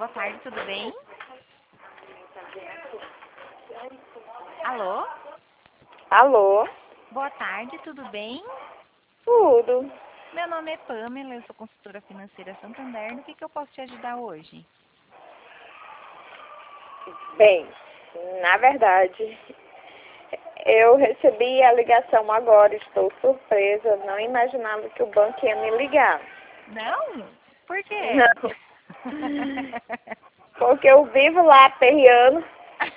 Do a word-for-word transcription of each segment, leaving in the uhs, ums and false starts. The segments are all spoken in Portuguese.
boa tarde, tudo bem? Alô? Alô? Boa tarde, tudo bem? Tudo. Meu nome é Pamela, eu sou consultora financeira Santander. No que, que eu posso te ajudar hoje? Bem, na verdade, eu recebi a ligação agora, estou surpresa, não imaginava que o banco ia me ligar. Não? Por quê? Não, porque eu vivo lá aperreando.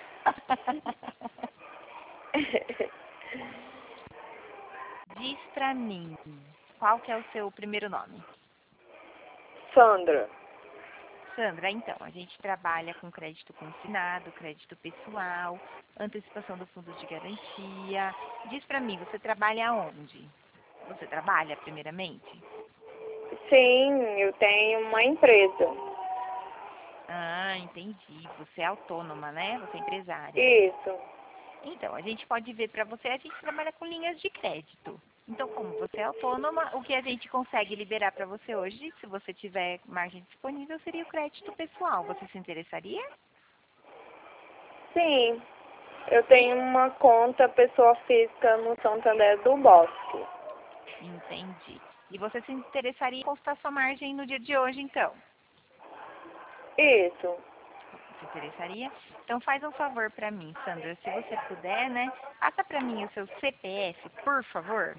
Diz pra mim, qual que é o seu primeiro nome? Sandra, Sandra, então, a gente trabalha com crédito consignado, crédito pessoal, antecipação do fundo de garantia. Diz pra mim, você trabalha onde? Você trabalha, primeiramente? sim, eu tenho uma empresa. Ah, entendi. Você é autônoma, né? Você é empresária. Isso, Então, a gente pode ver para você, a gente trabalha com linhas de crédito. Então, como você é autônoma, o que a gente consegue liberar para você hoje, se você tiver margem disponível, seria o crédito pessoal. Você se interessaria? sim, eu tenho uma conta pessoa física no Santander do Bosque. Entendi. E você se interessaria em consultar sua margem no dia de hoje, então? Isso, Se interessaria? Então, faz um favor para mim, Sandra, se você puder, né? Passa para mim o seu C P F, por favor.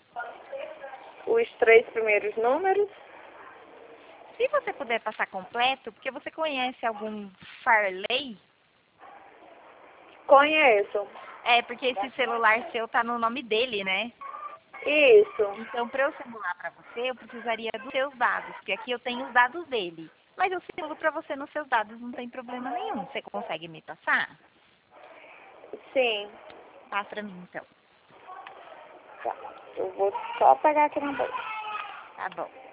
os três primeiros números. Se você puder passar completo, porque você conhece algum Farley? Conheço. É, porque esse celular seu tá no nome dele, né? Isso, Então, para eu simular para você, eu precisaria dos seus dados, porque aqui eu tenho os dados dele. Mas eu simulo para você nos seus dados, não tem problema nenhum. Você consegue me passar? sim. Passa para mim, então. Tá. Eu vou só pegar aqui na bolsa. Tá bom.